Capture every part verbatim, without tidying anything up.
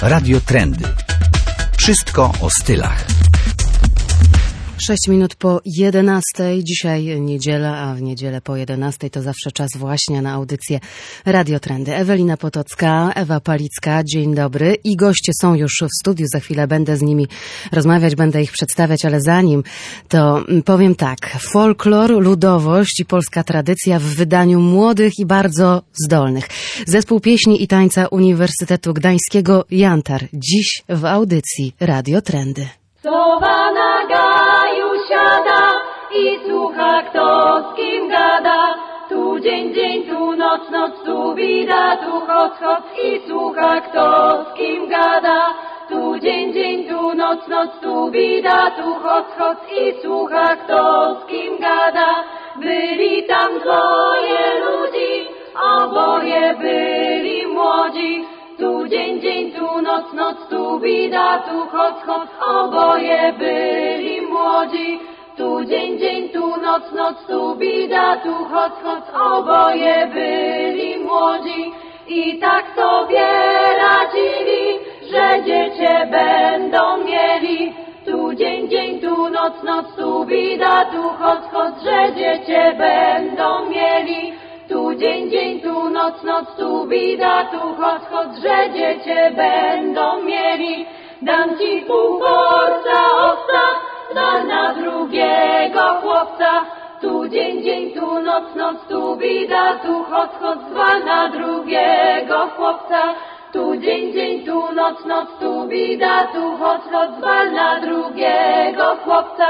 Radio Trendy. Wszystko o stylach. Sześć minut po jedenastej. Dzisiaj niedziela, a w niedzielę po jedenastej to zawsze czas właśnie na audycję Radio Trendy. Ewelina Potocka, Ewa Palicka, dzień dobry. I goście są już w studiu. Za chwilę będę z nimi rozmawiać, będę ich przedstawiać, ale zanim to powiem tak. Folklor, ludowość i polska tradycja w wydaniu młodych i bardzo zdolnych. Zespół pieśni i tańca Uniwersytetu Gdańskiego Jantar. Dziś w audycji Radio Trendy. Sowa na gaju siada i słucha, kto z kim gada. Tu dzień, dzień, tu noc, noc, tu bida, tu choc, choc i słucha, kto z kim gada. Tu dzień, dzień, tu noc, noc, tu bida, tu choc, choc i słucha, kto z kim gada. Byli tam dwoje ludzi, oboje byli młodzi. Tu dzień, dzień, tu noc, noc, tu bida, tu choc, choc, oboje byli młodzi. Tu dzień, dzień, tu noc, noc, tu bida, tu choc, choc, oboje byli młodzi. I tak sobie radzili, że dziecię będą mieli. Tu dzień, dzień, tu noc, noc, tu bida, tu choc, choc, że dziecię będą mieli. Tu dzień, dzień, tu noc, noc, tu bida, tu choc, choc, że dziecię będą mieli. Dam ci pół worca owca, dam na drugiego chłopca. Tu dzień, dzień, tu noc, noc, tu bida, tu choc, choc, dwa na drugiego chłopca. Tu dzień, dzień, tu noc, noc, tu bida, tu choc, choc, dwa na drugiego chłopca.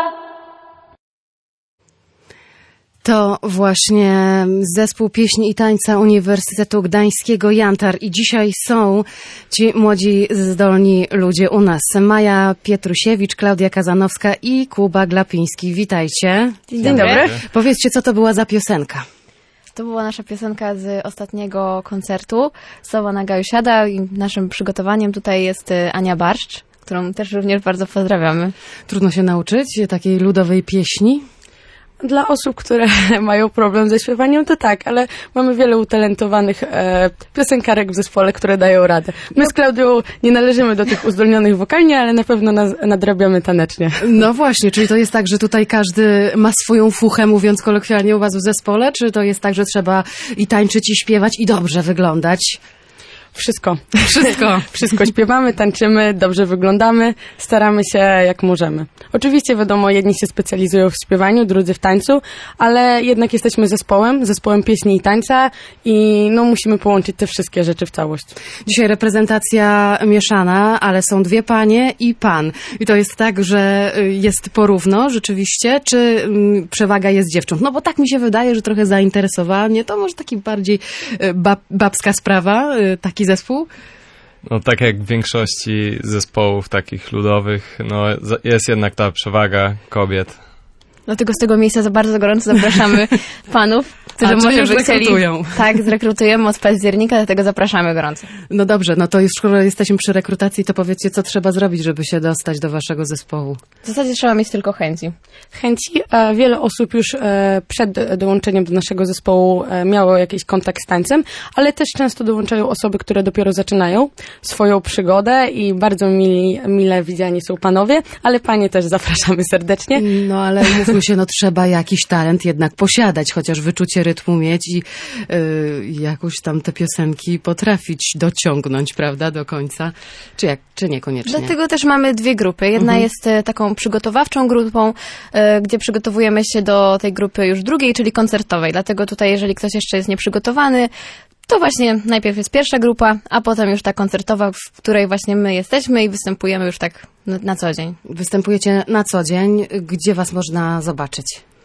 To właśnie zespół pieśni i tańca Uniwersytetu Gdańskiego Jantar i dzisiaj są ci młodzi, zdolni ludzie u nas. Maja Pietrusiewicz, Klaudia Kazanowska i Kuba Glapiński. Witajcie. Dzień dobry. dobry. Powiedzcie, co to była za piosenka? To była nasza piosenka z ostatniego koncertu Sowa na gaju siada i naszym przygotowaniem tutaj jest Ania Barszcz, którą też również bardzo pozdrawiamy. Trudno się nauczyć takiej ludowej pieśni? Dla osób, które mają problem ze śpiewaniem, to tak, ale mamy wiele utalentowanych e, piosenkarek w zespole, które dają radę. My z Klaudią nie należymy do tych uzdolnionych wokalnie, ale na pewno nas, nadrabiamy tanecznie. No właśnie, czyli to jest tak, że tutaj każdy ma swoją fuchę, mówiąc kolokwialnie u was w zespole, czy to jest tak, że trzeba i tańczyć, i śpiewać, i dobrze wyglądać? Wszystko. Wszystko. Wszystko. Śpiewamy, tańczymy, dobrze wyglądamy, staramy się jak możemy. Oczywiście wiadomo, jedni się specjalizują w śpiewaniu, drudzy w tańcu, ale jednak jesteśmy zespołem, zespołem pieśni i tańca i no musimy połączyć te wszystkie rzeczy w całość. Dzisiaj reprezentacja mieszana, ale są dwie panie i pan. I to jest tak, że jest porówno rzeczywiście, czy przewaga jest dziewcząt? No bo tak mi się wydaje, że trochę zainteresowanie, to może taki bardziej bab, babska sprawa, taki zespół? No tak jak w większości zespołów takich ludowych, no jest jednak ta przewaga kobiet. Dlatego z tego miejsca za bardzo gorąco zapraszamy panów, którzy A, może już by chcieli... rekrutują. Tak, zrekrutujemy od października, dlatego zapraszamy gorąco. No dobrze, no to już skoro jesteśmy przy rekrutacji, to powiedzcie, co trzeba zrobić, żeby się dostać do waszego zespołu. W zasadzie trzeba mieć tylko chęci. Chęci. E, wiele osób już e, przed dołączeniem do naszego zespołu e, miało jakiś kontakt z tańcem, ale też często dołączają osoby, które dopiero zaczynają swoją przygodę i bardzo mili, mile widziani są panowie, ale panie też zapraszamy serdecznie. No ale mówmy się, no trzeba jakiś talent jednak posiadać, chociaż wyczucie rytmu mieć i yy, jakoś tam te piosenki potrafić dociągnąć, prawda, do końca. Czy, jak, czy niekoniecznie? Dlatego też mamy dwie grupy. Jedna mhm. jest e, taką przygotowawczą grupą, e, gdzie przygotowujemy się do tej grupy już drugiej, czyli koncertowej. Dlatego tutaj, jeżeli ktoś jeszcze jest nieprzygotowany, to właśnie najpierw jest pierwsza grupa, a potem już ta koncertowa, w której właśnie my jesteśmy i występujemy już tak na, na co dzień. Występujecie na co dzień. Gdzie was można zobaczyć?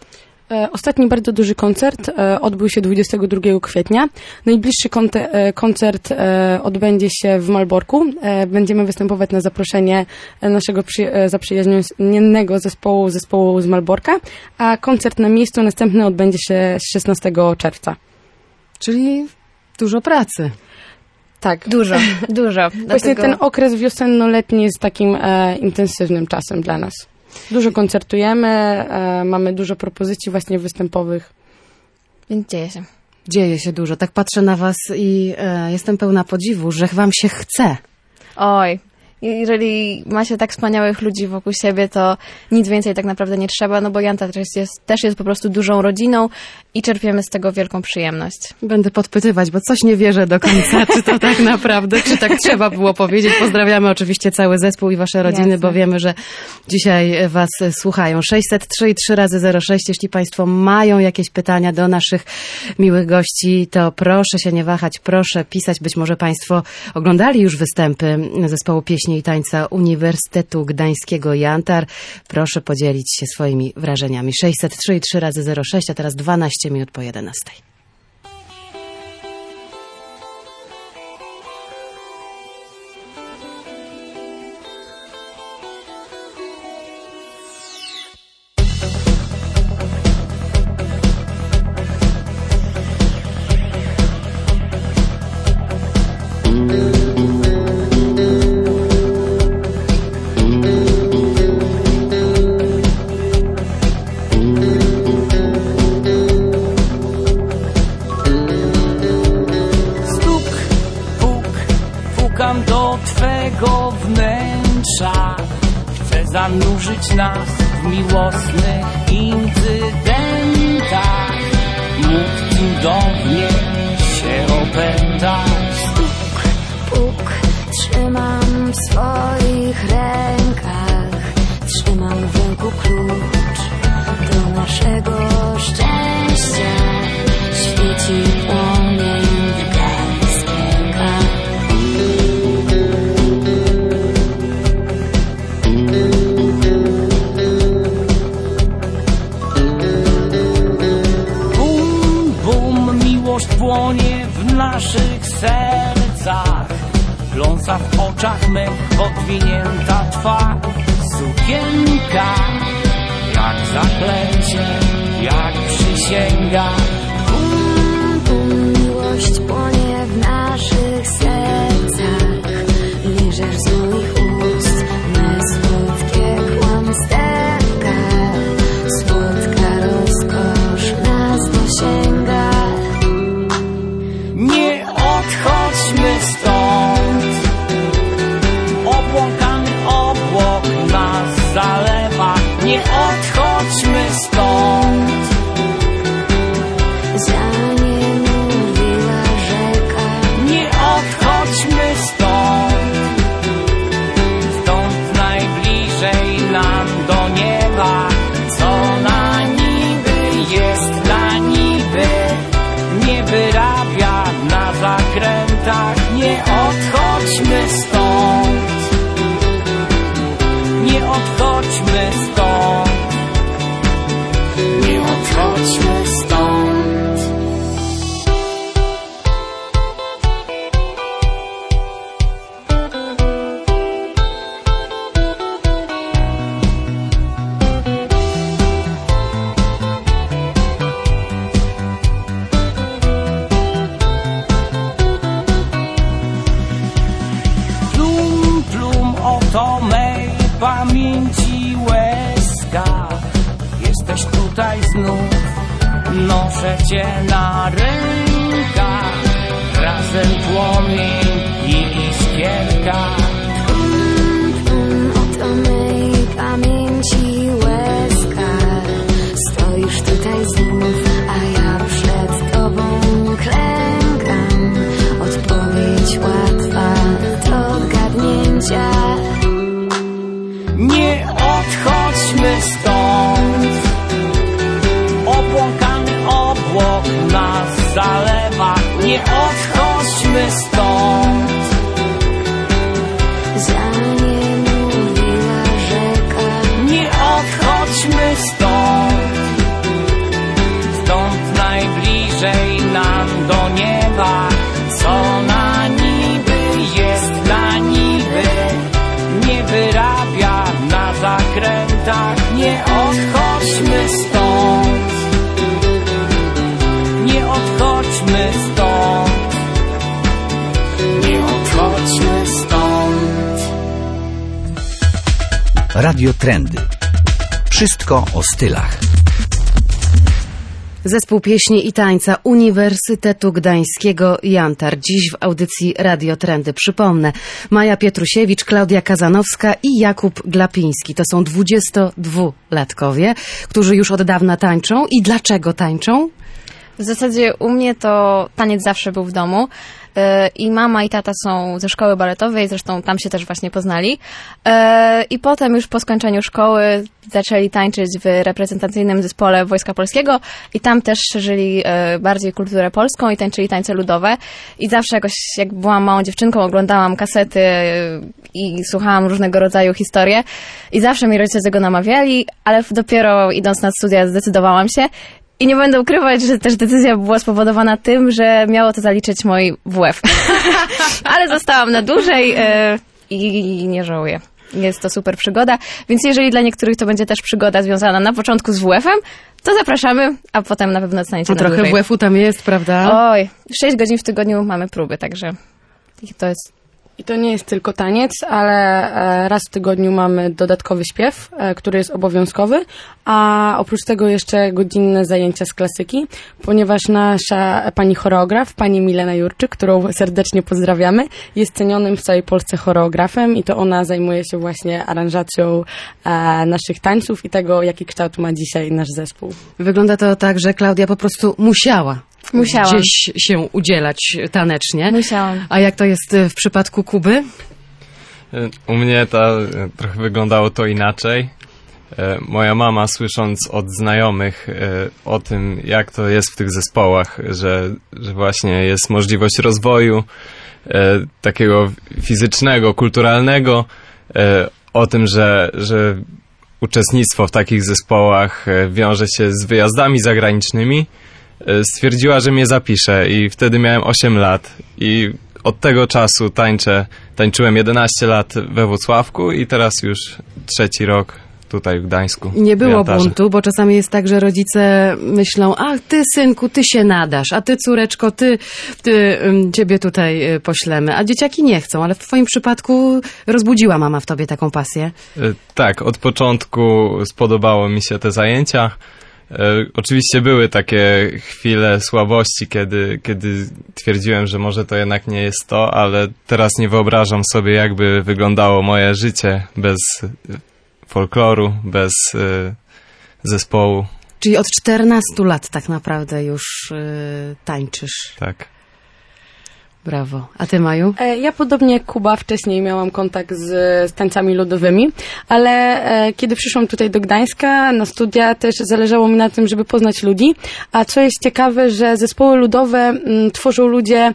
Ostatni bardzo duży koncert odbył się dwudziestego drugiego kwietnia. Najbliższy koncert odbędzie się w Malborku. Będziemy występować na zaproszenie naszego zaprzyjaźnionego zespołu, zespołu z Malborka, a koncert na miejscu następny odbędzie się szesnastego czerwca. Czyli dużo pracy. Tak. Dużo, dużo. Właśnie Dlatego... ten okres wiosenno-letni jest takim e, intensywnym czasem dla nas. Dużo koncertujemy, e, mamy dużo propozycji właśnie występowych. Więc dzieje się. Dzieje się dużo. Tak patrzę na was i e, jestem pełna podziwu, że wam się chce. Oj, jeżeli ma się tak wspaniałych ludzi wokół siebie, to nic więcej tak naprawdę nie trzeba, no bo Janta też jest, też jest po prostu dużą rodziną i czerpiemy z tego wielką przyjemność. Będę podpytywać, bo coś nie wierzę do końca, czy to tak naprawdę, czy tak trzeba było powiedzieć. Pozdrawiamy oczywiście cały zespół i wasze rodziny, Jasne. bo wiemy, że dzisiaj was słuchają. sześćset trzy i trzy razy zero sześć. Jeśli państwo mają jakieś pytania do naszych miłych gości, to proszę się nie wahać, proszę pisać. Być może państwo oglądali już występy zespołu pieśni i tańca Uniwersytetu Gdańskiego Jantar. Proszę podzielić się swoimi wrażeniami. sześćset trzy i trzy razy zero sześć, a teraz dwanaście minut po jedenastej. Zanurzyć nas w miłosnych incydentach. Mógł cudownie się opętać. Puk, puk, trzymam w swoich rękach. Trzymam w ręku klucz do naszego szczęścia. Świeci płomień w gęstwinkach. Płonie w naszych sercach, pląsa w oczach mych, podwinięta twa sukienka, jak zaklęcie, jak przysięga. Bum, bum, miłość płonie w naszych sercach, liżesz z moich ust me słodkie kłamsterka, słodka rozkosz nas dosięga. Nie odchodźmy stąd, obłąkany obłok nas zalewa. Nie odchodźmy stąd, za nie mówiła rzeka. nie odchodźmy stąd, stąd najbliżej nam do nieba. Co na niby jest na niby, nie wyrabia na zakrętach. Nie odchodźmy stąd, nie odchodźmy stąd, nie odchodźmy stąd. To mej pamięci łezka, jesteś tutaj znów, noszę cię na rękach, razem płomień i iskierka. Bum, bum, oto mej pamięci łezka, stoisz tutaj znów, a ja przed tobą klękam. Odpowiedź łatwa do odgadnięcia. Nie odchodźmy stąd, obłąkany obłok nas zalewa. Nie odchodźmy stąd, za nie mówiła rzeka. nie odchodźmy stąd, stąd najbliżej nam do nieba. Co na niby jest na niby, nie wyrabia na zakrętach. Nie odchodźmy stąd, nie odchodźmy stąd, nie odchodźmy stąd. Radio Trendy. Wszystko o stylach. Zespół pieśni i tańca Uniwersytetu Gdańskiego Jantar. Dziś w audycji Radio Trendy. Przypomnę, Maja Pietrusiewicz, Klaudia Kazanowska i Jakub Glapiński. To są dwudziestodwulatkowie, którzy już od dawna tańczą. I dlaczego tańczą? W zasadzie u mnie to taniec zawsze był w domu. I mama i tata są ze szkoły baletowej, zresztą tam się też właśnie poznali. I potem już po skończeniu szkoły zaczęli tańczyć w reprezentacyjnym zespole Wojska Polskiego i tam też szerzyli bardziej kulturę polską i tańczyli tańce ludowe. I zawsze jakoś, jak byłam małą dziewczynką, oglądałam kasety i słuchałam różnego rodzaju historie. I zawsze mi rodzice do tego namawiali, ale dopiero idąc na studia zdecydowałam się. I nie będę ukrywać, że też decyzja była spowodowana tym, że miało to zaliczyć mój W F. Ale zostałam na dłużej yy, i nie żałuję. Jest to super przygoda, więc jeżeli dla niektórych to będzie też przygoda związana na początku z W F-em, to zapraszamy, a potem na pewno dostaniecie no na trochę dłużej. W F-u tam jest, prawda? Oj, sześć godzin w tygodniu mamy próby, także to jest... I to nie jest tylko taniec, ale raz w tygodniu mamy dodatkowy śpiew, który jest obowiązkowy, a oprócz tego jeszcze godzinne zajęcia z klasyki, ponieważ nasza pani choreograf, pani Milena Jurczyk, którą serdecznie pozdrawiamy, jest cenionym w całej Polsce choreografem i to ona zajmuje się właśnie aranżacją naszych tańców i tego, jaki kształt ma dzisiaj nasz zespół. Wygląda to tak, że Klaudia po prostu musiała. Musiałam. Gdzieś się udzielać tanecznie. Musiałam. A jak to jest w przypadku Kuby? U mnie to trochę wyglądało to inaczej. Moja mama, słysząc od znajomych o tym, jak to jest w tych zespołach, że, że właśnie jest możliwość rozwoju takiego fizycznego, kulturalnego, o tym, że, że uczestnictwo w takich zespołach wiąże się z wyjazdami zagranicznymi, stwierdziła, że mnie zapisze i wtedy miałem osiem lat i od tego czasu tańczę, tańczyłem jedenaście lat we Włocławku i teraz już trzeci rok tutaj w Gdańsku. Nie było buntu, bo czasami jest tak, że rodzice myślą, ach, ty synku, ty się nadasz, a ty córeczko, ty, ty ciebie tutaj poślemy, a dzieciaki nie chcą, ale w twoim przypadku rozbudziła mama w tobie taką pasję. Tak, od początku spodobało mi się te zajęcia. E, oczywiście były takie chwile słabości, kiedy, kiedy twierdziłem, że może to jednak nie jest to, ale teraz nie wyobrażam sobie, jakby wyglądało moje życie bez folkloru, bez e, zespołu. Czyli od czternastu lat tak naprawdę już e, tańczysz. Tak. Brawo. A ty, Maju? Ja podobnie jak Kuba wcześniej miałam kontakt z, z tańcami ludowymi, ale e, kiedy przyszłam tutaj do Gdańska na studia, też zależało mi na tym, żeby poznać ludzi. A co jest ciekawe, że zespoły ludowe m, tworzą ludzie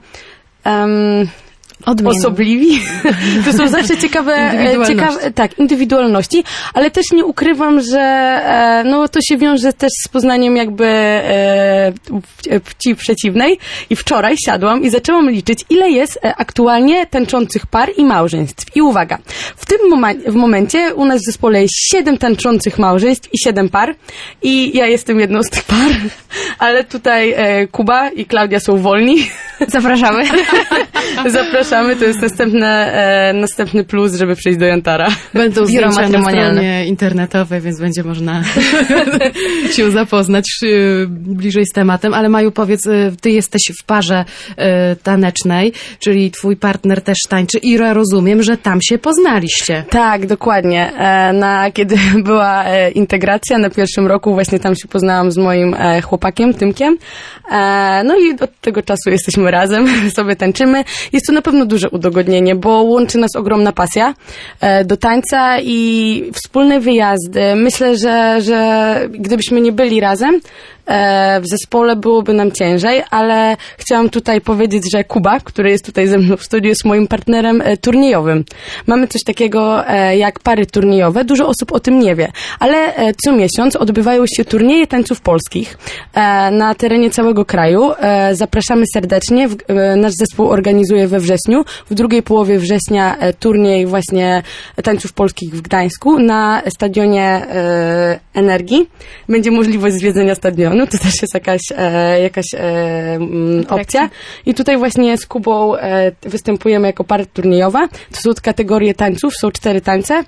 um, osobliwi. To są zawsze ciekawe, ciekawe, tak, indywidualności, ale też nie ukrywam, że e, no to się wiąże też z poznaniem jakby e, płci przeciwnej i wczoraj siadłam i zaczęłam liczyć, ile jest aktualnie tańczących par i małżeństw. I uwaga, w tym momen- w momencie u nas w zespole jest siedem tańczących małżeństw i siedem par i ja jestem jedną z tych par, ale tutaj e, Kuba i Klaudia są wolni. Zapraszamy. Zapraszamy, to jest następne, e, następny plus, żeby przyjść do Jantara. Będą zdjęcia na stronie internetowej, więc będzie można się zapoznać y, bliżej z tematem. Ale Maju, powiedz, y, ty jesteś w parze y, tanecznej, czyli twój partner też tańczy i ja rozumiem, że tam się poznaliście. Tak, dokładnie. E, na, kiedy była e, integracja na pierwszym roku, właśnie tam się poznałam z moim e, chłopakiem, Tymkiem. E, no i od tego czasu jesteśmy razem, sobie tańczymy. Jest to na pewno duże udogodnienie, bo łączy nas ogromna pasja e, do tańca i wspólne wyjazdy. Myślę, że, że gdybyśmy nie byli razem e, w zespole, byłoby nam ciężej, ale chciałam tutaj powiedzieć, że Kuba, który jest tutaj ze mną w studiu, jest moim partnerem e, turniejowym. Mamy coś takiego e, jak pary turniejowe. Dużo osób o tym nie wie, ale e, co miesiąc odbywają się turnieje tańców polskich e, na terenie całego kraju. E, zapraszamy serdecznie. W, e, nasz zespół organizuje we wrześniu. W drugiej połowie września e, turniej właśnie tańców polskich w Gdańsku na stadionie e, Energii. Będzie możliwość zwiedzenia stadionu. To też jest jakaś, e, jakaś e, m, opcja. I tutaj właśnie z Kubą e, występujemy jako para turniejowa. To są kategorie tańców. Są cztery tańce.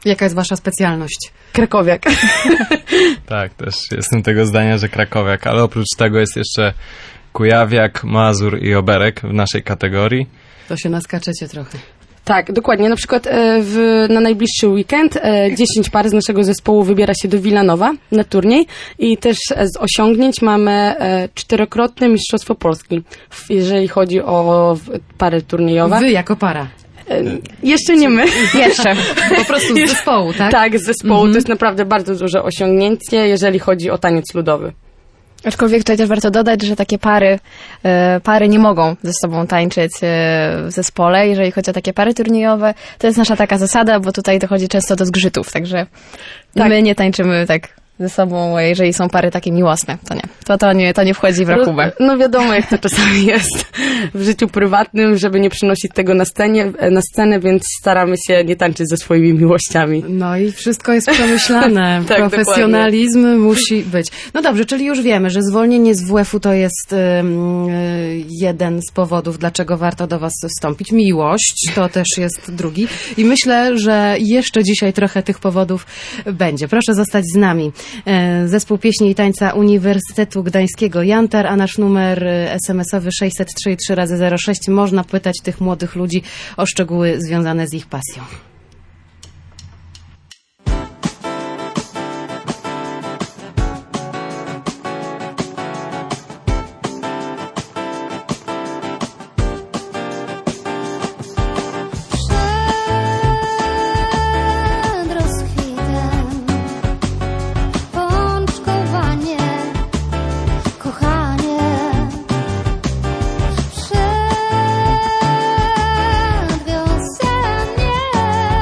Jaka jest wasza specjalność? Krakowiak. Tak, też jestem tego zdania, że krakowiak, ale oprócz tego jest jeszcze kujawiak, Mazur i oberek w naszej kategorii. To się naskaczecie trochę. Tak, dokładnie. Na przykład e, w, na najbliższy weekend e, dziesięć par z naszego zespołu wybiera się do Wilanowa na turniej i też e, z osiągnięć mamy e, czterokrotne Mistrzostwo Polski, w, jeżeli chodzi o w, pary turniejowe. Wy jako para. E, jeszcze nie my. Jeszcze. Po prostu z zespołu, tak? Tak, z zespołu. Mhm. To jest naprawdę bardzo duże osiągnięcie, jeżeli chodzi o taniec ludowy. Aczkolwiek tutaj też warto dodać, że takie pary, e, pary nie mogą ze sobą tańczyć e, w zespole. Jeżeli chodzi o takie pary turniejowe, to jest nasza taka zasada, bo tutaj dochodzi często do zgrzytów, także Tak. my nie tańczymy tak ze sobą, jeżeli są pary takie miłosne, to nie. To, to nie, to nie wchodzi w rachubę. No wiadomo, jak to czasami jest w życiu prywatnym, żeby nie przynosić tego na scenie, na scenę, więc staramy się nie tańczyć ze swoimi miłościami. No i wszystko jest przemyślane. Tak, Profesjonalizm dokładnie. Musi być. No dobrze, czyli już wiemy, że zwolnienie z W F-u to jest um, jeden z powodów, dlaczego warto do was wstąpić. Miłość to też jest drugi. I myślę, że jeszcze dzisiaj trochę tych powodów będzie. Proszę zostać z nami. Zespół Pieśni i Tańca Uniwersytetu Gdańskiego Jantar, a nasz numer es em esowy sześćset trzy trzy razy zero sześć. Można pytać tych młodych ludzi o szczegóły związane z ich pasją. Przed wiosennie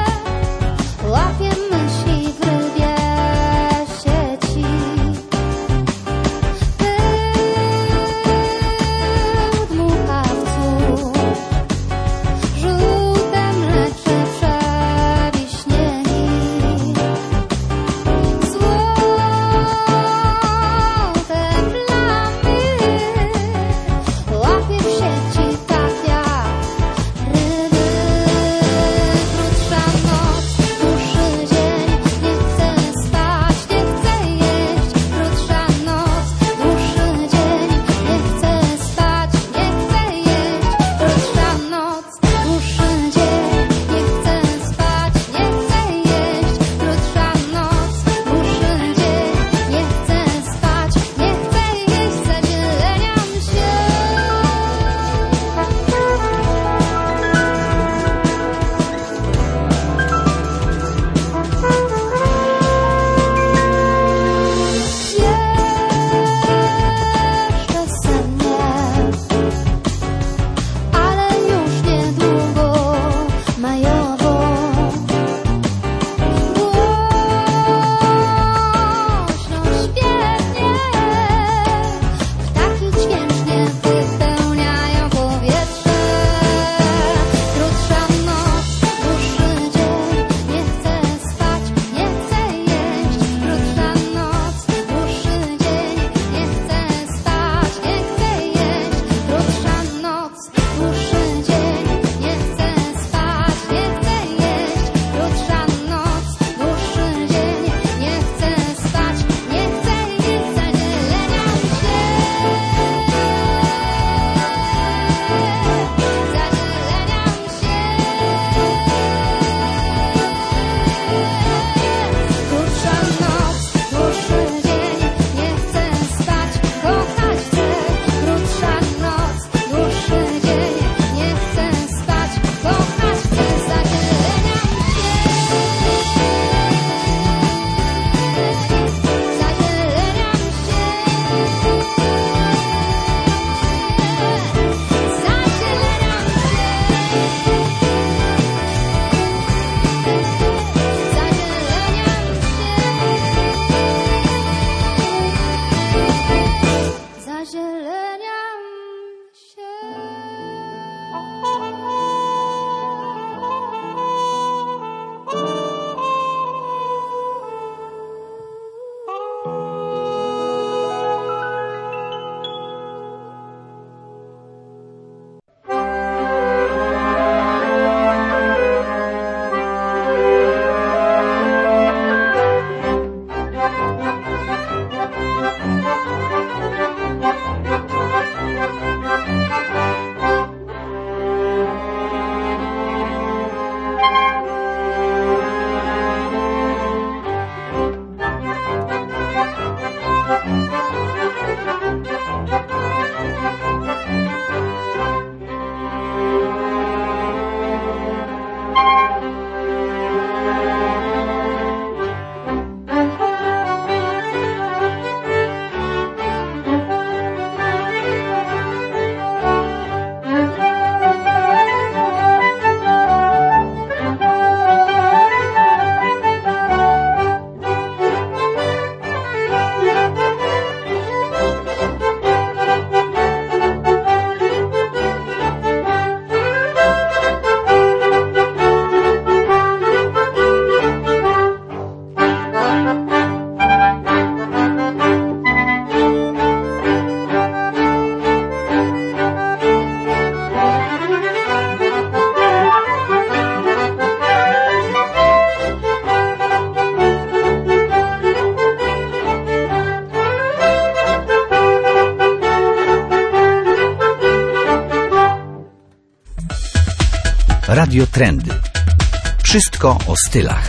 Radio Trendy. Wszystko o stylach.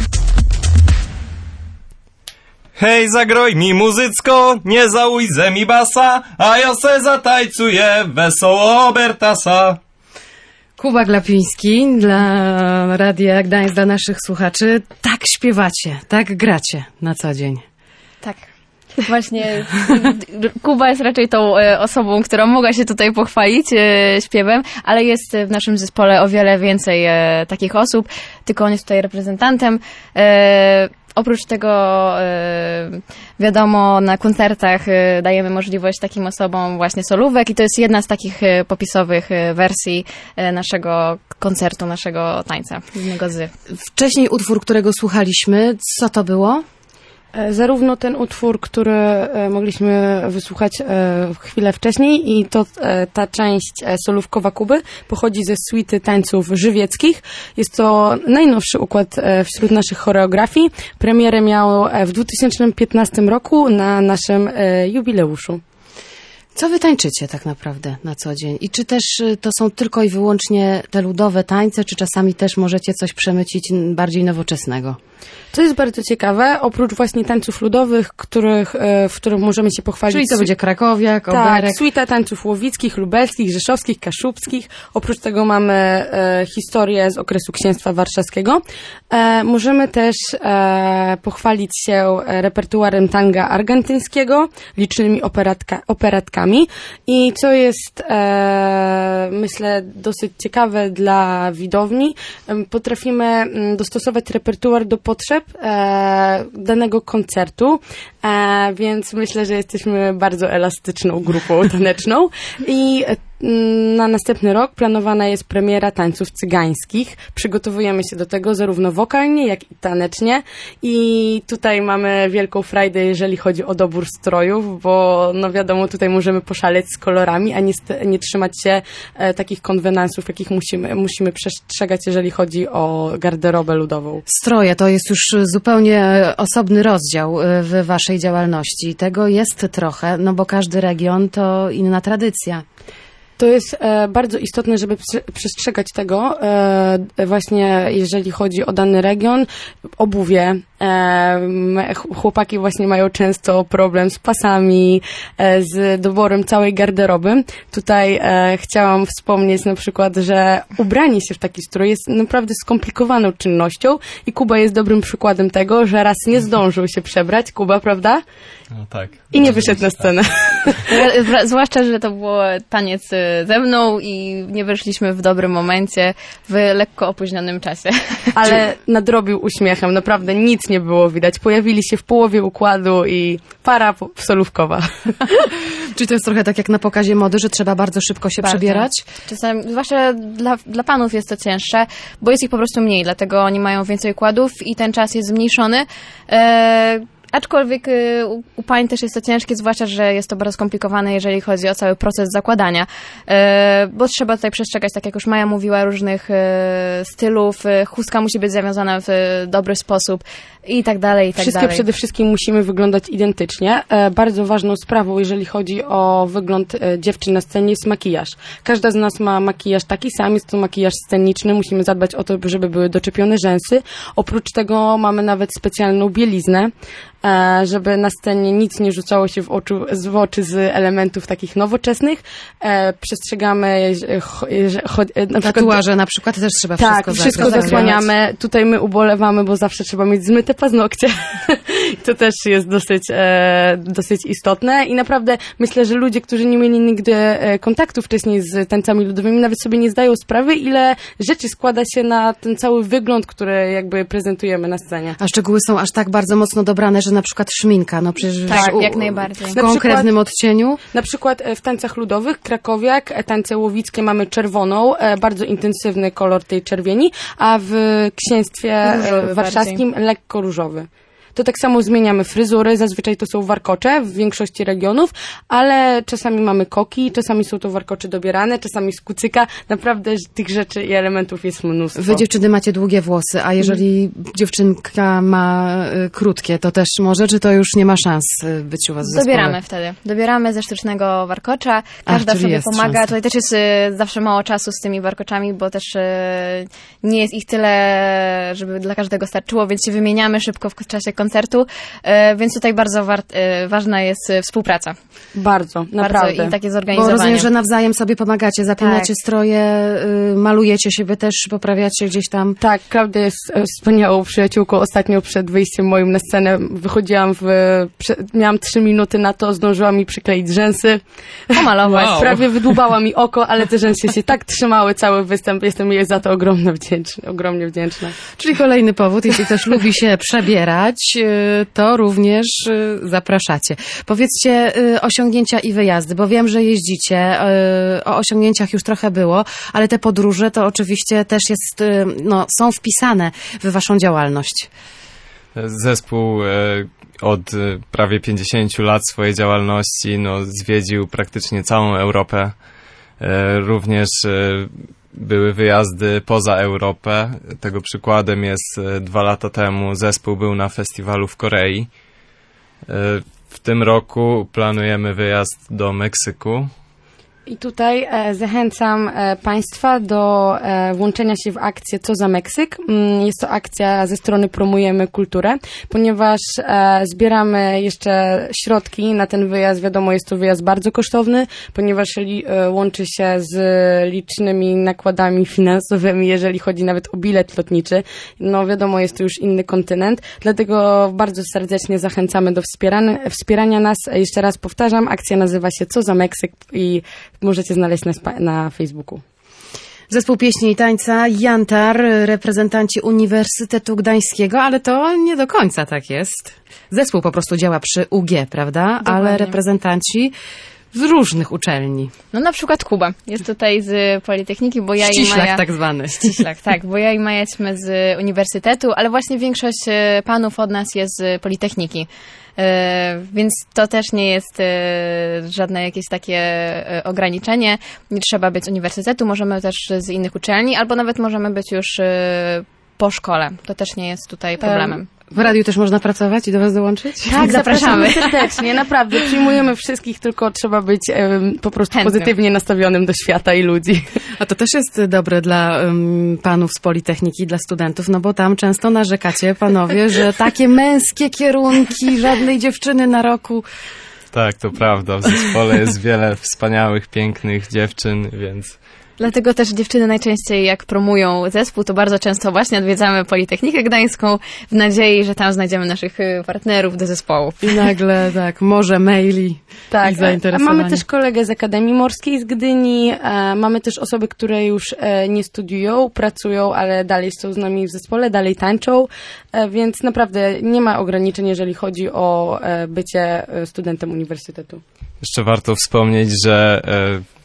Hej, zagroj mi muzycko, nie załójże mi basa, a ja se zatajcuję wesoło Bertasa. Kuba Glapiński dla Radia Gdańsk, dla naszych słuchaczy. Tak śpiewacie, tak gracie na co dzień. Tak. Właśnie Kuba jest raczej tą e, osobą, która mogła się tutaj pochwalić e, śpiewem, ale jest w naszym zespole o wiele więcej e, takich osób, tylko on jest tutaj reprezentantem. E, oprócz tego e, wiadomo, na koncertach e, dajemy możliwość takim osobom właśnie solówek i to jest jedna z takich e, popisowych e, wersji e, naszego koncertu, naszego tańca, jednego z. Wcześniej utwór, którego słuchaliśmy, co to było? Zarówno ten utwór, który e, mogliśmy wysłuchać e, chwilę wcześniej i to e, ta część e, solówkowa Kuby pochodzi ze suity tańców żywieckich. Jest to najnowszy układ e, wśród naszych choreografii. Premierę miał e, w dwa tysiące piętnastym roku na naszym e, jubileuszu. Co wy tańczycie tak naprawdę na co dzień? I czy też to są tylko i wyłącznie te ludowe tańce, czy czasami też możecie coś przemycić bardziej nowoczesnego? Co jest bardzo ciekawe, oprócz właśnie tańców ludowych, których, w których możemy się pochwalić. Czyli to będzie krakowiak, tak, oberek. suita tańców łowickich, lubelskich, rzeszowskich, kaszubskich. Oprócz tego mamy e, historię z okresu księstwa warszawskiego. E, możemy też e, pochwalić się repertuarem tanga argentyńskiego, licznymi operatka, operatkami. I co jest, e, myślę, dosyć ciekawe dla widowni, e, potrafimy m, dostosować repertuar do potrzeb e, danego koncertu, e, więc myślę, że jesteśmy bardzo elastyczną grupą taneczną i e, na następny rok planowana jest premiera tańców cygańskich. Przygotowujemy się do tego zarówno wokalnie, jak i tanecznie i tutaj mamy wielką frajdę, jeżeli chodzi o dobór strojów, bo no wiadomo, tutaj możemy poszaleć z kolorami, a nie, nie trzymać się e, takich konwenansów, jakich musimy, musimy przestrzegać, jeżeli chodzi o garderobę ludową. Stroje to jest już zupełnie osobny rozdział w waszej działalności. Tego jest trochę, no bo każdy region to inna tradycja. To jest e, bardzo istotne, żeby prze- przestrzegać tego, e, właśnie jeżeli chodzi o dany region, obuwie. E, chłopaki właśnie mają często problem z pasami, e, z doborem całej garderoby. Tutaj e, chciałam wspomnieć na przykład, że ubranie się w taki strój jest naprawdę skomplikowaną czynnością i Kuba jest dobrym przykładem tego, że raz nie zdążył się przebrać, Kuba, prawda? No tak. I nie wyszedł na scenę. Zwłaszcza, że to było taniec ze mną i nie wyszliśmy w dobrym momencie, w lekko opóźnionym czasie. Ale nadrobił uśmiechem, naprawdę nic nie było widać. Pojawili się w połowie układu i para solówkowa. Czyli to jest trochę tak jak na pokazie mody, że trzeba bardzo szybko się bardzo. przebierać? Czasem, zwłaszcza dla, dla panów jest to cięższe, bo jest ich po prostu mniej, dlatego oni mają więcej układów i ten czas jest zmniejszony. E, Aczkolwiek y, u, u pań też jest to ciężkie, zwłaszcza, że jest to bardzo skomplikowane, jeżeli chodzi o cały proces zakładania, y, bo trzeba tutaj przestrzegać, tak jak już Maja mówiła, różnych y, stylów, y, chustka musi być zawiązana w y, dobry sposób i tak dalej, i tak Wszystkie dalej. przede wszystkim musimy wyglądać identycznie. E, bardzo ważną sprawą, jeżeli chodzi o wygląd e, dziewczyn na scenie, jest makijaż. Każda z nas ma makijaż taki sam, jest to makijaż sceniczny, musimy zadbać o to, żeby były doczepione rzęsy. Oprócz tego mamy nawet specjalną bieliznę, e, żeby na scenie nic nie rzucało się w, oczu, w oczy z elementów takich nowoczesnych. E, przestrzegamy e, cho, cho, e, na przykład, Tatuaże na przykład też trzeba tak, wszystko wszystko zakrywać. zasłaniamy. Tutaj my ubolewamy, bo zawsze trzeba mieć zmyte paznokcie. To też jest dosyć, e, dosyć istotne i naprawdę myślę, że ludzie, którzy nie mieli nigdy e, kontaktu wcześniej z tańcami ludowymi, nawet sobie nie zdają sprawy, ile rzeczy składa się na ten cały wygląd, który jakby prezentujemy na scenie. A szczegóły są aż tak bardzo mocno dobrane, że na przykład szminka, no przecież Tak, u- jak najbardziej. w Na konkretnym odcieniu. Na przykład e, w tańcach ludowych, krakowiak, e, tańce łowickie mamy czerwoną, e, bardzo intensywny kolor tej czerwieni, a w księstwie e, Różowy warszawskim lekko różowy. To tak samo zmieniamy fryzury, zazwyczaj to są warkocze w większości regionów, ale czasami mamy koki, czasami są to warkocze dobierane, czasami z kucyka. Naprawdę tych rzeczy i elementów jest mnóstwo. Wy dziewczyny macie długie włosy, a jeżeli dziewczynka ma y, krótkie, to też może, czy to już nie ma szans y, być u was w zespole? Dobieramy wtedy. Dobieramy ze sztucznego warkocza. Każda czyli sobie jest pomaga. szansa. Tutaj też jest y, zawsze mało czasu z tymi warkoczami, bo też y, nie jest ich tyle, żeby dla każdego starczyło, więc się wymieniamy szybko w czasie koncertu, y, więc tutaj bardzo wart, y, ważna jest y, współpraca. Bardzo, naprawdę. Bardzo i takie Bo zorganizowanie. rozumiem, że nawzajem sobie pomagacie, zapinacie Tak. stroje, y, malujecie siebie też, poprawiacie gdzieś tam. Tak, Klaudia jest e, wspaniałą przyjaciółką. Ostatnio przed wyjściem moim na scenę wychodziłam w... Prze, miałam trzy minuty na to, zdążyła mi przykleić rzęsy. Pomalować. Wow. Prawie wydłubała mi oko, ale te rzęsy się tak trzymały cały występ. Jestem jej za to ogromnie wdzięczna. Ogromnie wdzięczna. Czyli kolejny powód, jeśli ktoś lubi się przebierać, y, to również y, zapraszacie. Powiedzcie y, osiągnięcia i wyjazdy, bo wiem, że jeździcie, y, o osiągnięciach już trochę było, ale te podróże to oczywiście też jest, y, no, są wpisane w waszą działalność. Zespół e, od e, prawie pięćdziesięciu lat swojej działalności no, zwiedził praktycznie całą Europę. E, również e, były wyjazdy poza Europę. Tego przykładem jest e, dwa lata temu zespół był na festiwalu w Korei. E, w tym roku planujemy wyjazd do Meksyku. I tutaj e, zachęcam e, Państwa do e, włączenia się w akcję Co za Meksyk. Mm, jest to akcja ze strony Promujemy Kulturę, ponieważ e, zbieramy jeszcze środki na ten wyjazd. Wiadomo, jest to wyjazd bardzo kosztowny, ponieważ li, e, łączy się z licznymi nakładami finansowymi, jeżeli chodzi nawet o bilet lotniczy. No wiadomo, jest to już inny kontynent, dlatego bardzo serdecznie zachęcamy do wspierania, wspierania nas. Jeszcze raz powtarzam, akcja nazywa się Co za Meksyk i możecie znaleźć na, spa- na Facebooku. Zespół pieśni i tańca Jantar, reprezentanci Uniwersytetu Gdańskiego, ale to nie do końca tak jest. Zespół po prostu działa przy U G, prawda? Dokładnie. Ale reprezentanci z różnych uczelni. No na przykład Kuba jest tutaj z Politechniki, bo ja i Ściślak Maja... tak zwany. Ściślak, tak, bo ja i Maja jesteśmy z Uniwersytetu, ale właśnie większość e, panów od nas jest z Politechniki. E, więc to też nie jest e, żadne jakieś takie e, ograniczenie. Nie trzeba być z uniwersytetu, możemy też z innych uczelni, albo nawet możemy być już e, po szkole. To też nie jest tutaj problemem. W radiu też można pracować i do was dołączyć? Tak, zapraszamy. serdecznie, naprawdę. Przyjmujemy wszystkich, tylko trzeba być em, po prostu Chętnym. pozytywnie nastawionym do świata i ludzi. A to też jest dobre dla um, panów z Politechniki, dla studentów, no bo tam często narzekacie, panowie, że takie męskie kierunki, żadnej dziewczyny na roku. Tak, to prawda. W zespole jest wiele wspaniałych, pięknych dziewczyn, więc Dlatego też dziewczyny najczęściej jak promują zespół, to bardzo często właśnie odwiedzamy Politechnikę Gdańską w nadziei, że tam znajdziemy naszych y, partnerów do zespołu. I nagle tak, morze maili Tak, i a zainteresowania. mamy też kolegę z Akademii Morskiej z Gdyni, e, mamy też osoby, które już e, nie studiują, pracują, ale dalej są z nami w zespole, dalej tańczą, e, więc naprawdę nie ma ograniczeń, jeżeli chodzi o e, bycie e, studentem uniwersytetu. jeszcze warto wspomnieć, że e,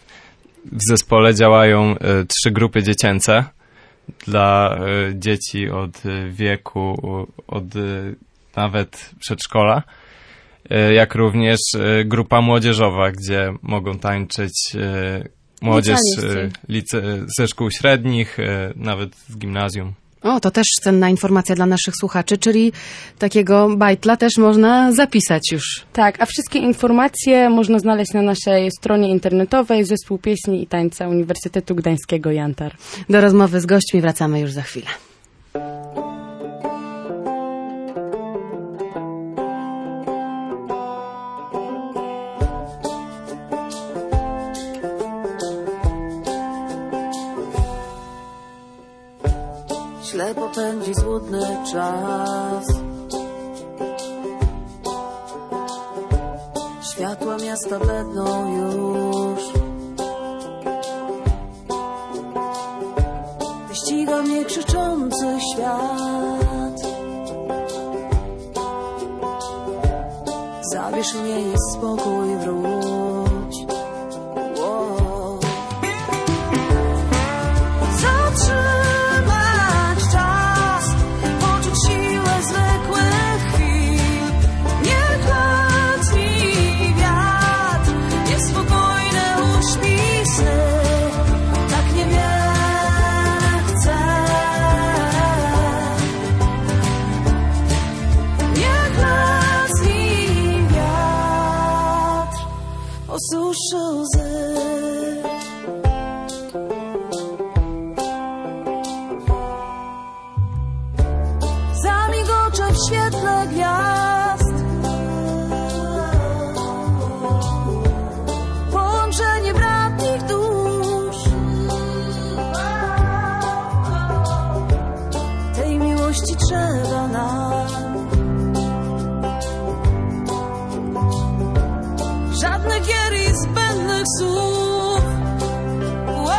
w zespole działają e, trzy grupy dziecięce dla e, dzieci od e, wieku od e, nawet przedszkola, jak również grupa młodzieżowa, gdzie mogą tańczyć młodzież lice, ze szkół średnich, nawet z gimnazjum. O, to też cenna informacja dla naszych słuchaczy, czyli takiego bajtla też można zapisać już. Tak, a wszystkie informacje można znaleźć na naszej stronie internetowej Zespół Pieśni i Tańca Uniwersytetu Gdańskiego Jantar. Do rozmowy z gośćmi wracamy już za chwilę. Ślepo pędzi złudny czas. Światła miasta bledną już. Wyściga mnie krzyczący świat. Zabierz mnie i spokój wróć. Wow. Zatrzymaj osuszy łzy. Zamigocze w świetle gwiazd. Połączenie bratnich dusz. Tej miłości trzeba nam. Żadnych gier i zbędnych słów. Wow.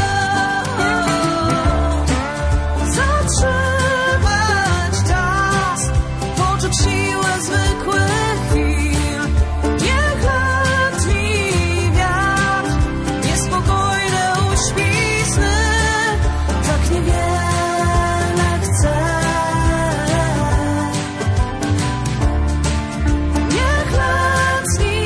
Zatrzymać czas, poczuć siłę zwykłych chwil. Niech letni wiatr, niespokojne uśpisny, tak niewiele chce. Niech letni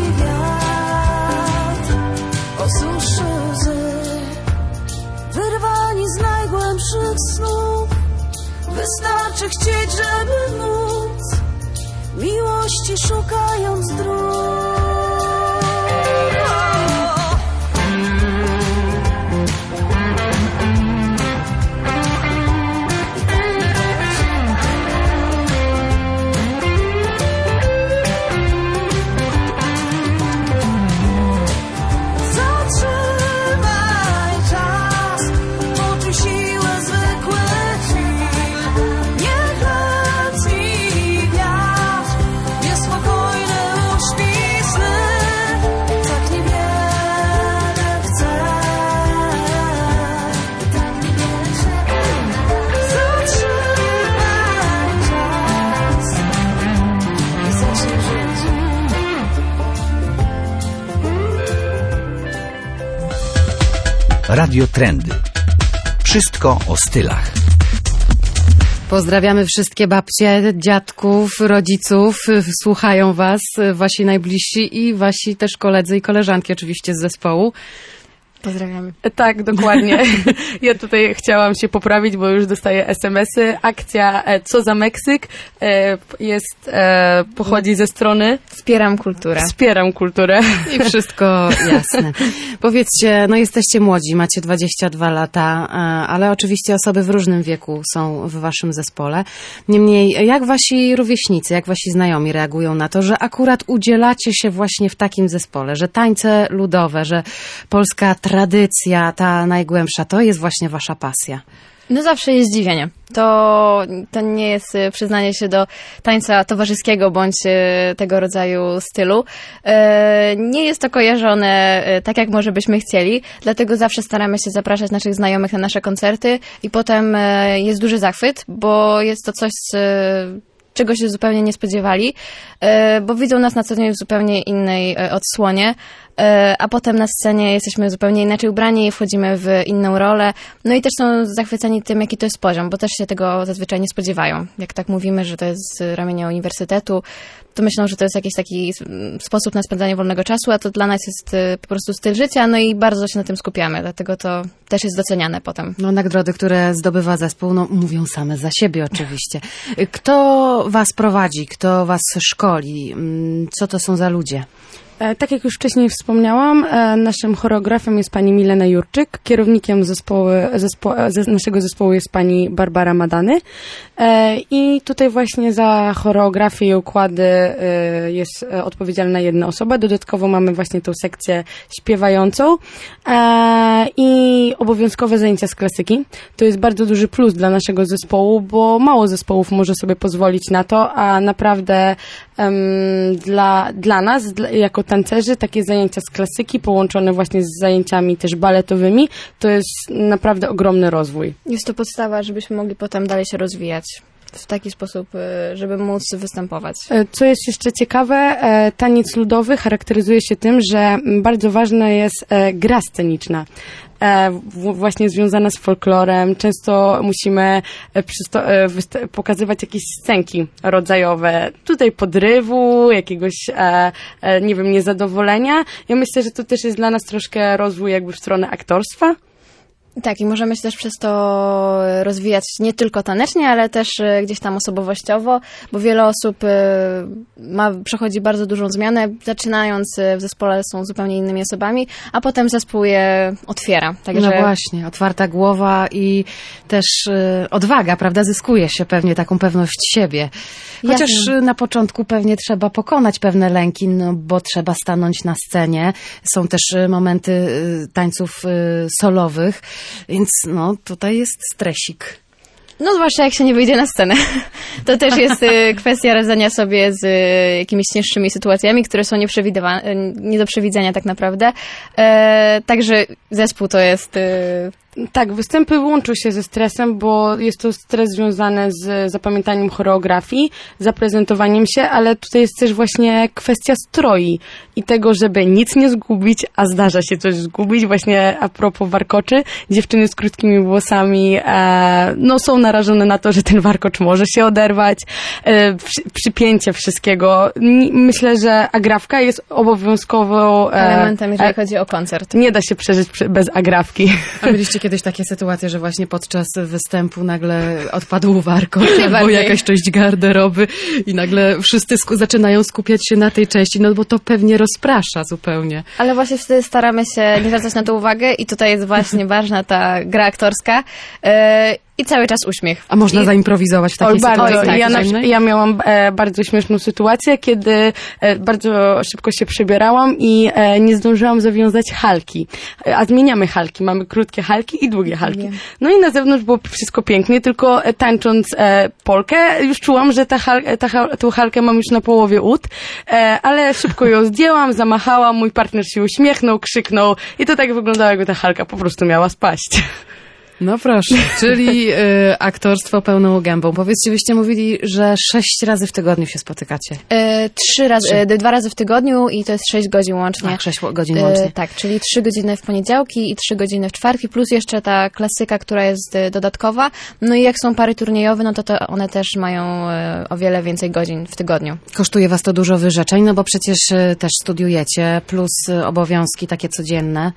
osuszy łzy. Wyrwani z najgłębszych snów. Wystarczy chcieć, żeby móc. Miłości szukając dróg. Radio Trendy. Wszystko o stylach. Pozdrawiamy wszystkie babcie, dziadków, rodziców. Słuchają was wasi najbliżsi i wasi też koledzy i koleżanki oczywiście z zespołu. Pozdrawiamy. Tak, dokładnie. Ja tutaj chciałam się poprawić, bo już dostaję es em esy. Akcja Co za Meksyk jest, pochodzi ze strony Wspieram kulturę. Wspieram kulturę. I wszystko jasne. Powiedzcie, no jesteście młodzi, macie dwadzieścia dwa lata, ale oczywiście osoby w różnym wieku są w waszym zespole. Niemniej, jak wasi rówieśnicy, jak wasi znajomi reagują na to, że akurat udzielacie się właśnie w takim zespole, że tańce ludowe, że polska tradycja, ta najgłębsza, to jest właśnie wasza pasja? No zawsze jest zdziwienie. To, to nie jest przyznanie się do tańca towarzyskiego bądź tego rodzaju stylu. Nie jest to kojarzone tak, jak może byśmy chcieli, dlatego zawsze staramy się zapraszać naszych znajomych na nasze koncerty i potem jest duży zachwyt, bo jest to coś, czego się zupełnie nie spodziewali, bo widzą nas na co dzień w zupełnie innej odsłonie. e, a potem na scenie jesteśmy zupełnie inaczej ubrani, wchodzimy w inną rolę, no i też są zachwyceni tym, jaki to jest poziom, bo też się tego zazwyczaj nie spodziewają. Jak tak mówimy, że to jest ramienie uniwersytetu, to myślą, że to jest jakiś taki sposób na spędzanie wolnego czasu, a to dla nas jest y, po prostu styl życia, no i bardzo się na tym skupiamy, dlatego to też jest doceniane potem. No, nagrody, które zdobywa zespół, no, mówią same za siebie oczywiście. Kto was prowadzi? Kto was szkoli? Co to są za ludzie? Tak jak już wcześniej wspomniałam, naszym choreografem jest pani Milena Jurczyk, kierownikiem zespołu, zespo, naszego zespołu jest pani Barbara Madany i tutaj właśnie za choreografię i układy jest odpowiedzialna jedna osoba. Dodatkowo mamy właśnie tą sekcję śpiewającą i obowiązkowe zajęcia z klasyki. To jest bardzo duży plus dla naszego zespołu, bo mało zespołów może sobie pozwolić na to, a naprawdę um, dla, dla nas, dla, jako tancerzy, takie zajęcia z klasyki połączone właśnie z zajęciami też baletowymi, to jest naprawdę ogromny rozwój. Jest to podstawa, żebyśmy mogli potem dalej się rozwijać w taki sposób, żeby móc występować. Co jest jeszcze ciekawe, taniec ludowy charakteryzuje się tym, że bardzo ważna jest gra sceniczna. Właśnie związana z folklorem. Często musimy przysto- pokazywać jakieś scenki rodzajowe. Tutaj podrywu, jakiegoś, nie wiem, niezadowolenia. Ja myślę, że to też jest dla nas troszkę rozwój jakby w stronę aktorstwa. Tak, i możemy się też przez to rozwijać nie tylko tanecznie, ale też gdzieś tam osobowościowo, bo wiele osób ma, przechodzi bardzo dużą zmianę, zaczynając w zespole są zupełnie innymi osobami, a potem zespół je otwiera. Także... No właśnie, otwarta głowa i też odwaga, prawda, zyskuje się pewnie taką pewność siebie. Chociaż Jasne. Na początku pewnie trzeba pokonać pewne lęki, no bo trzeba stanąć na scenie. Są też momenty tańców solowych. Więc no, tutaj jest stresik. No zwłaszcza jak się nie wyjdzie na scenę. To też jest y, kwestia radzenia sobie z y, jakimiś cięższymi sytuacjami, które są nieprzewidywane, nie do przewidzenia tak naprawdę. E, także zespół to jest... Y, Tak, występy łączą się ze stresem, bo jest to stres związany z zapamiętaniem choreografii, zaprezentowaniem się, ale tutaj jest też właśnie kwestia stroi i tego, żeby nic nie zgubić, a zdarza się coś zgubić. Właśnie a propos warkoczy, dziewczyny z krótkimi włosami e, no, są narażone na to, że ten warkocz może się oderwać, e, przy, przypięcie wszystkiego. Myślę, że agrafka jest obowiązkową e, elementem, jeżeli e, chodzi o koncert. Nie da się przeżyć bez agrafki. A byliście kiedyś takie sytuacje, że właśnie podczas występu nagle odpadł warkocz albo jakaś część garderoby i nagle wszyscy sku- zaczynają skupiać się na tej części, no bo to pewnie rozprasza zupełnie. Ale właśnie wtedy staramy się nie zwracać na to uwagę i tutaj jest właśnie ważna ta gra aktorska. Yy, I cały czas uśmiech. A można I... zaimprowizować w takiej o, bardzo. sytuacji? Tak, ja, na, ja miałam e, bardzo śmieszną sytuację, kiedy e, bardzo szybko się przebierałam i e, nie zdążyłam zawiązać halki. E, a zmieniamy halki. Mamy krótkie halki i długie halki. No i na zewnątrz było wszystko pięknie, tylko e, tańcząc e, polkę już czułam, że ta hal, ta, tą halkę mam już na połowie ud, e, ale szybko ją zdjęłam, zamachałam, mój partner się uśmiechnął, krzyknął i to tak wyglądało, jakby ta halka po prostu miała spaść. No proszę, czyli y, aktorstwo pełną gębą. Powiedzcie, byście mówili, że sześć razy w tygodniu się spotykacie. E, trzy razy, trzy. E, dwa razy w tygodniu i to jest sześć godzin łącznie. Ach, sześć godzin łącznie. E, tak, czyli trzy godziny w poniedziałki i trzy godziny w czwartki, plus jeszcze ta klasyka, która jest e, dodatkowa. No i jak są pary turniejowe, no to, to one też mają e, o wiele więcej godzin w tygodniu. Kosztuje was to dużo wyrzeczeń, no bo przecież e, też studiujecie, plus e, obowiązki takie codzienne.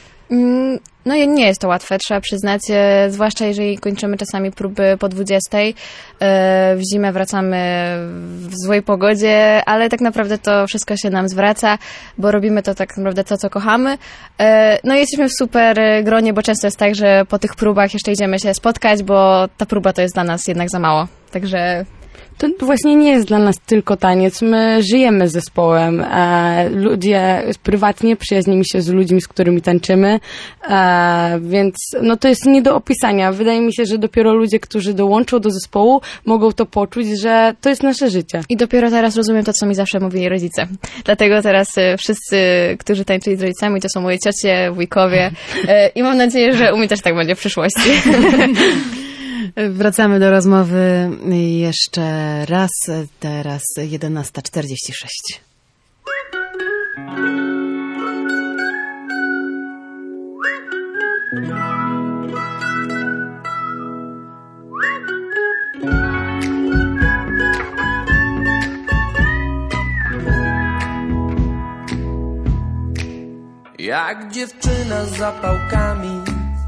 No i nie jest to łatwe, trzeba przyznać, e, zwłaszcza jeżeli kończymy czasami próby po dwudziestej, e, w zimę wracamy w złej pogodzie, ale tak naprawdę to wszystko się nam zwraca, bo robimy to tak naprawdę to, co kochamy. E, no i jesteśmy w super gronie, bo często jest tak, że po tych próbach jeszcze idziemy się spotkać, bo ta próba to jest dla nas jednak za mało, także... To właśnie nie jest dla nas tylko taniec. My żyjemy z zespołem. E, ludzie prywatnie przyjaźnimy się z ludźmi, z którymi tańczymy, e, więc no to jest nie do opisania. Wydaje mi się, że dopiero ludzie, którzy dołączą do zespołu, mogą to poczuć, że to jest nasze życie. I dopiero teraz rozumiem to, co mi zawsze mówili rodzice. Dlatego teraz e, wszyscy, którzy tańczyli z rodzicami, to są moje ciocie, wujkowie e, i mam nadzieję, że u mnie też tak będzie w przyszłości. Wracamy do rozmowy jeszcze raz, teraz jedenasta czterdzieści sześć. Jak dziewczyna z zapałkami,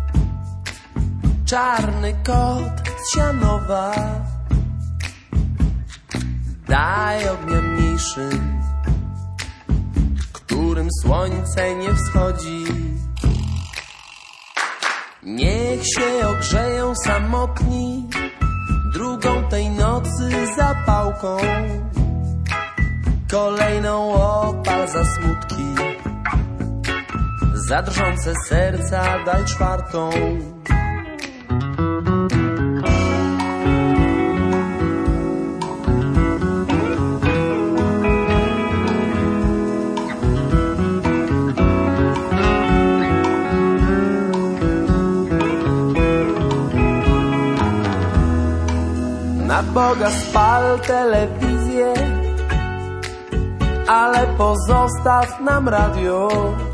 czarny kot z Sianowa, daj ognia mniejszym, którym słońce nie wschodzi. Niech się ogrzeją samotni drugą tej nocy zapałką, kolejną opal za smutki, za drżące serca daj czwartą. Na Boga spal telewizję, ale pozostaw nam radio.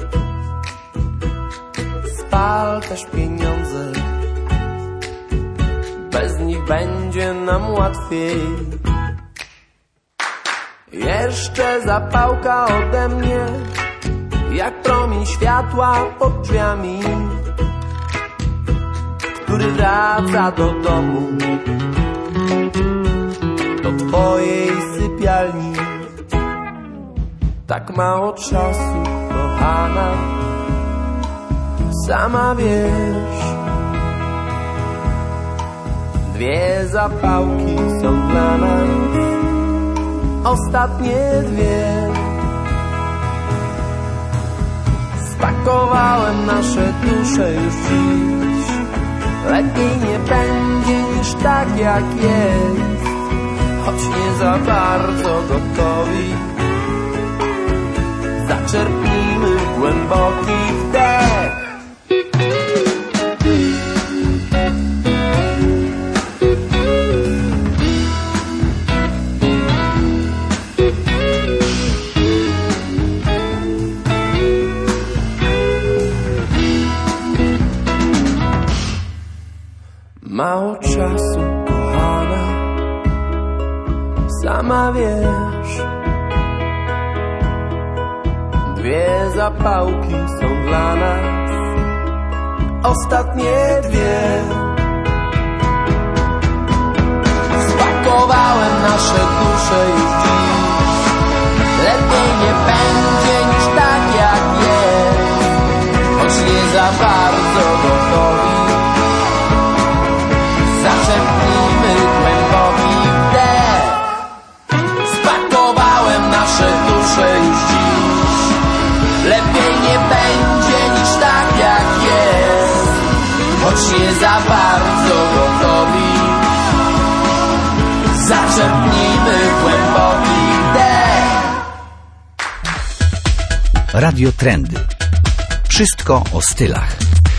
Spal też pieniądze, bez nich będzie nam łatwiej. Jeszcze zapałka ode mnie, jak promień światła pod drzwiami, który wraca do domu, do twojej sypialni. Tak mało czasu, kochana, sama wiesz. Dwie zapałki są dla nas, ostatnie dwie. Spakowałem nasze dusze już dziś, lepiej nie będzie niż tak jak jest, choć nie za bardzo gotowi. Zaczerpnijmy głęboki wdech. Mało czasu, kochana, sama wiesz. Dwie zapałki są dla nas, ostatnie dwie. Spakowałem nasze dusze już dziś, lepiej nie będzie niż tak jak jest, choć nie za bardzo gotowi. Zaczerpnijmy głęboki wdech. Spakowałem nasze dusze już dziś, lepiej nie będzie niż tak jak jest, choć nie za bardzo gotowi. Zaczerpnijmy głęboki wdech. Radio Trendy. Wszystko o stylach.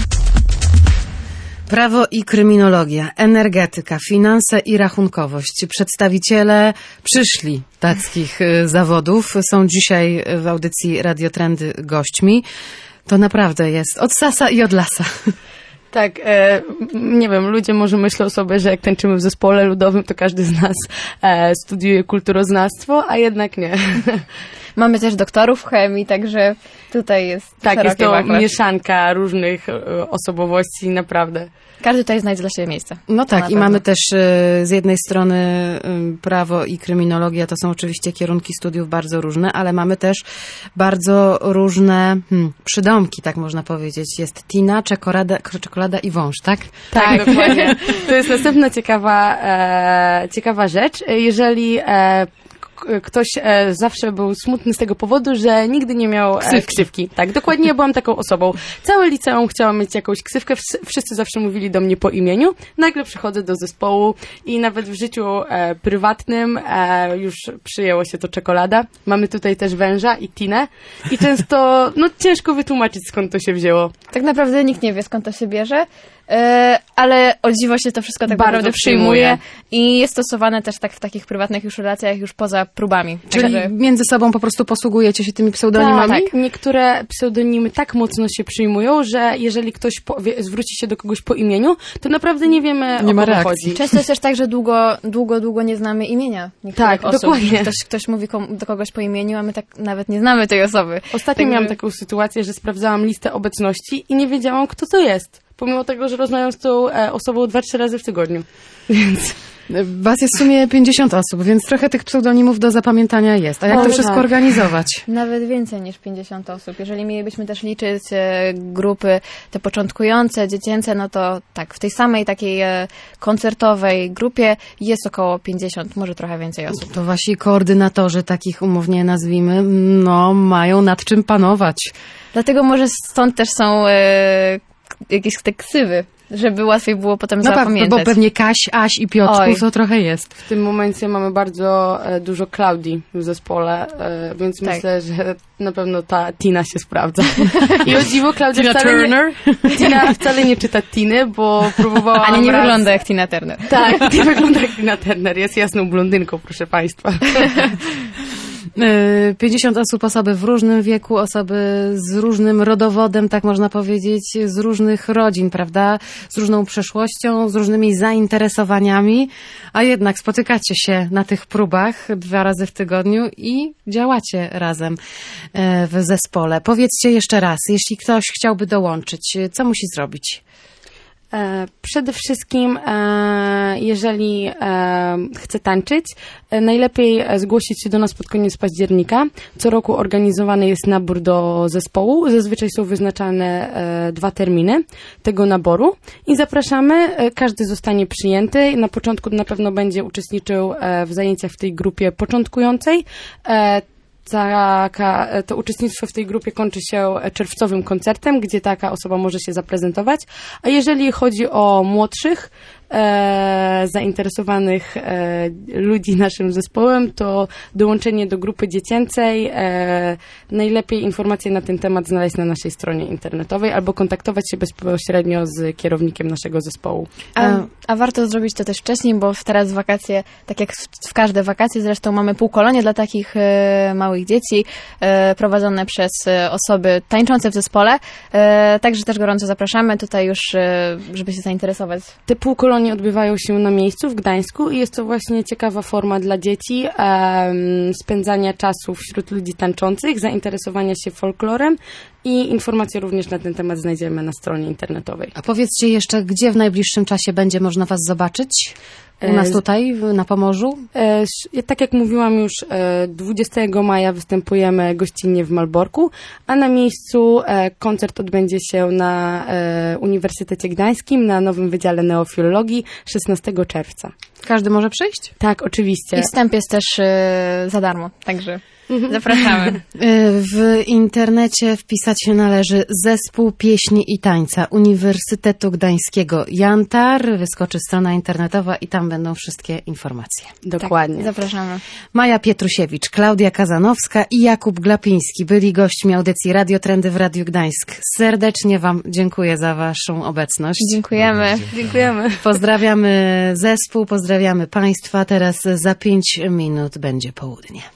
Prawo i kryminologia, energetyka, finanse i rachunkowość. Przedstawiciele przyszli takich zawodów są dzisiaj w audycji Radio Trendy gośćmi. To naprawdę jest od sasa i od lasa. Tak, e, nie wiem, ludzie może myślą sobie, że jak tańczymy w zespole ludowym, to każdy z nas e, studiuje kulturoznawstwo, a jednak nie. Mamy też doktorów chemii, także tutaj jest tak, jest to wachlarz. Mieszanka różnych e, osobowości, naprawdę. Każdy tutaj znajdzie dla siebie miejsce. No tak, i pewno. mamy też z jednej strony prawo i kryminologia, to są oczywiście kierunki studiów bardzo różne, ale mamy też bardzo różne hmm, przydomki, tak można powiedzieć. Jest Tina, czekolada, czekolada i wąż, tak? Tak, dokładnie. To jest następna ciekawa, e, ciekawa rzecz. Jeżeli e, ktoś e, zawsze był smutny z tego powodu, że nigdy nie miał e, ksywki. ksywki. Tak, dokładnie, ja byłam taką osobą. Całe liceum chciałam mieć jakąś ksywkę, wszyscy zawsze mówili do mnie po imieniu. Nagle przychodzę do zespołu i nawet w życiu e, prywatnym e, już przyjęło się to czekolada. Mamy tutaj też węża i Tinę i często, no ciężko wytłumaczyć, skąd to się wzięło. Tak naprawdę nikt nie wie, skąd to się bierze. E, ale o dziwo się to wszystko tak Bardzo naprawdę przyjmuje. przyjmuje i jest stosowane też tak w takich prywatnych już relacjach już poza próbami. Czyli Także- między sobą po prostu posługujecie się tymi pseudonimami? Tak, niektóre pseudonimy tak mocno się przyjmują, że jeżeli ktoś powie, zwróci się do kogoś po imieniu, to naprawdę nie wiemy, Nie o ma kogo reakcji. chodzi. Często jest też tak, że długo, długo, długo nie znamy imienia niektórych Tak, osób. dokładnie. Ktoś, ktoś mówi kom- do kogoś po imieniu, a my tak nawet nie znamy tej osoby. Ostatnio Także- miałam taką sytuację, że sprawdzałam listę obecności i nie wiedziałam, kto to jest. Pomimo tego, że rozmawiam z tą e, osobą dwa, trzy razy w tygodniu. Więc Was jest w sumie pięćdziesiąt osób, więc trochę tych pseudonimów do zapamiętania jest. A jak O, to tak. wszystko organizować? Nawet więcej niż pięćdziesiąt osób. Jeżeli mielibyśmy też liczyć e, grupy te początkujące, dziecięce, no to tak, w tej samej takiej e, koncertowej grupie jest około pięćdziesiąt, może trochę więcej osób. To wasi koordynatorzy, takich umownie nazwijmy, no mają nad czym panować. Dlatego może stąd też są e, jakieś te ksywy, żeby łatwiej było potem No pewnie, zapamiętać. bo pewnie Kaś, Aś i Piotrków Oj. to trochę jest. w tym momencie mamy bardzo e, dużo Klaudii w zespole, e, więc Tak. myślę, że na pewno ta Tina się sprawdza. I o dziwo Klaudia Tina wcale Turner? Nie, Tina wcale nie czyta Tiny, bo próbowałam Ani nie raz... wygląda jak Tina Turner. Tak, nie wygląda jak Tina Turner, jest jasną blondynką, proszę Państwa. Yy, pięćdziesiąt osób, osoby w różnym wieku, osoby z różnym rodowodem, tak można powiedzieć, z różnych rodzin, prawda? Z różną przeszłością, z różnymi zainteresowaniami, a jednak spotykacie się na tych próbach dwa razy w tygodniu i działacie razem yy, w zespole. Powiedzcie jeszcze raz, jeśli ktoś chciałby dołączyć, co musi zrobić? E, Przede wszystkim, e, jeżeli e, chce tańczyć, e, najlepiej e, zgłosić się do nas pod koniec października. Co roku organizowany jest nabór do zespołu. Zazwyczaj są wyznaczane e, dwa terminy tego naboru i zapraszamy. E, każdy zostanie przyjęty. Na początku na pewno będzie uczestniczył e, w zajęciach w tej grupie początkującej. E, Taka, to uczestnictwo w tej grupie kończy się czerwcowym koncertem, gdzie taka osoba może się zaprezentować. A jeżeli chodzi o młodszych, e, zainteresowanych e, ludzi naszym zespołem, to dołączenie do grupy dziecięcej. E, najlepiej informacje na ten temat znaleźć na naszej stronie internetowej albo kontaktować się bezpośrednio z kierownikiem naszego zespołu. A, a warto zrobić to też wcześniej, bo w teraz wakacje, tak jak w, w każde wakacje, zresztą mamy półkolonie dla takich e, małych dzieci, e, prowadzone przez e, osoby tańczące w zespole. E, także też gorąco zapraszamy tutaj już, e, żeby się zainteresować. Te półkolonie odbywają się na miejscu w Gdańsku i jest to właśnie ciekawa forma dla dzieci em, spędzania czasu wśród ludzi tańczących, zainteresowania się folklorem i informacje również na ten temat znajdziemy na stronie internetowej. A powiedzcie jeszcze, gdzie w najbliższym czasie będzie można was zobaczyć? U nas tutaj, w- na Pomorzu? E, sz- tak jak mówiłam już, e, dwudziestego maja występujemy gościnnie w Malborku, a na miejscu e, koncert odbędzie się na e, Uniwersytecie Gdańskim, na nowym Wydziale Neofilologii szesnastego czerwca. Każdy może przyjść? Tak, oczywiście. I wstęp jest też e, za darmo, także zapraszamy. Y, W internecie wpisać się należy Zespół Pieśni i Tańca Uniwersytetu Gdańskiego Jantar. Wyskoczy strona internetowa i tam będą wszystkie informacje. Dokładnie. Tak, zapraszamy. Maja Pietrusiewicz, Klaudia Kazanowska i Jakub Glapiński byli gośćmi audycji Radio Trendy w Radiu Gdańsk. Serdecznie Wam dziękuję za Waszą obecność. Dziękujemy. Dziękujemy. Pozdrawiamy zespół, pozdrawiamy Państwa. Teraz za pięć minut będzie południe.